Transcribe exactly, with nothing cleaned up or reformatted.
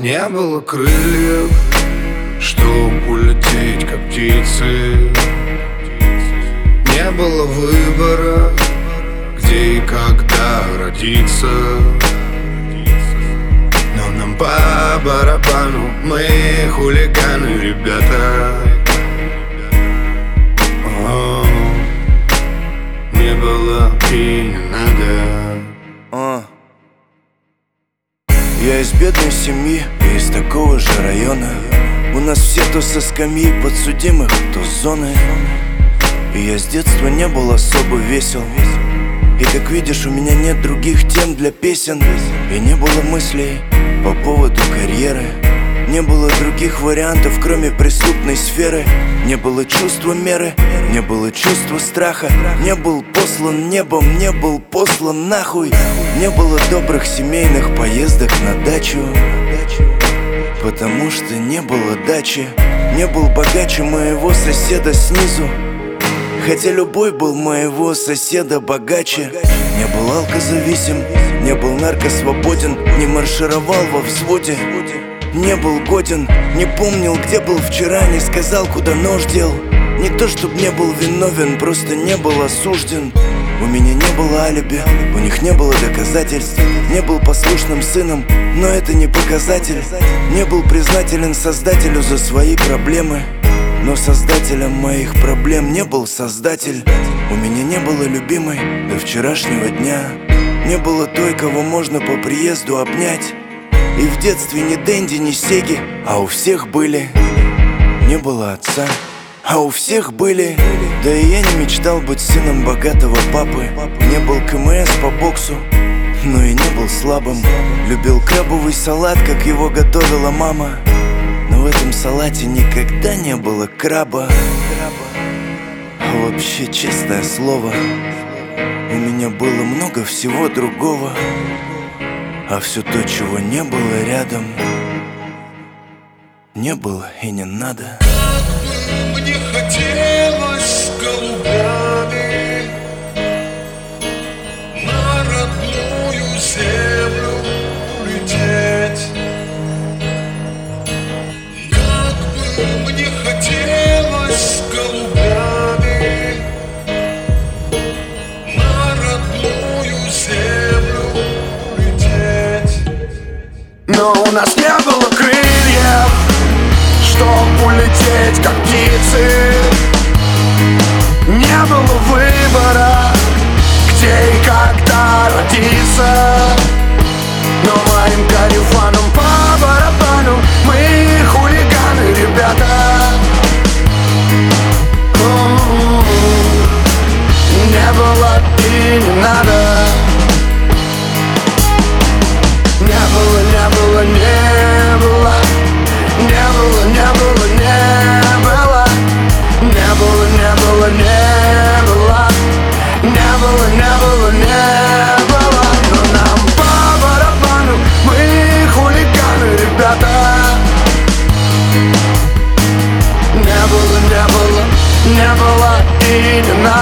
не было крыльев, чтоб улететь, как птицы. Не было выбора, где и когда родиться. Но нам по барабану, мы хулиганы, ребята. О, не было и не надо. А. Я из бедной семьи и из такого же района. У нас все то со скамьи подсудимых, то с зоны. И я с детства не был особо весел. И как видишь, у меня нет других тем для песен. И не было мыслей по поводу карьеры. Не было других вариантов, кроме преступной сферы. Не было чувства меры, не было чувства страха. Не был послан небом, не был послан нахуй. Не было добрых семейных поездок на дачу, потому что не было дачи. Не был богаче моего соседа снизу, хотя любой был моего соседа богаче. Не был алкозависим, не был наркосвободен, не маршировал во взводе, не был годен, не помнил, где был вчера, не сказал, куда нож дел. Не то, чтоб не был виновен, просто не был осужден. У меня не было алиби, у них не было доказательств. Не был послушным сыном, но это не показатель. Не был признателен создателю за свои проблемы, но создателем моих проблем не был создатель. У меня не было любимой до вчерашнего дня. Не было той, кого можно по приезду обнять. И в детстве ни Дэнди, ни Сеги, а у всех были. Не было отца, а у всех были. Да и я не мечтал быть сыном богатого папы. Не был КМС по боксу, но и не был слабым. Любил крабовый салат, как его готовила мама, но в этом салате никогда не было краба. А вообще, честное слово, у меня было много всего другого. А все то, чего не было рядом, не было и не надо. Как бы мне хотелось с голубями на родную землю улететь. Как бы мне хотелось с голубями на родную землю улететь. Но у нас не было крыльев, чтоб улететь, как птицы. Не было выбора, где и когда родиться. Но моим карифаном по барабану, мы хулиганы, ребята. Не было и не надо. Не было, не было, не было. Не было, не было, не было. Не было, не было, не было. Не было, не было, не было. Но нам по барабану, мы хулиганы, ребята. Не было, не было, не было и не надо.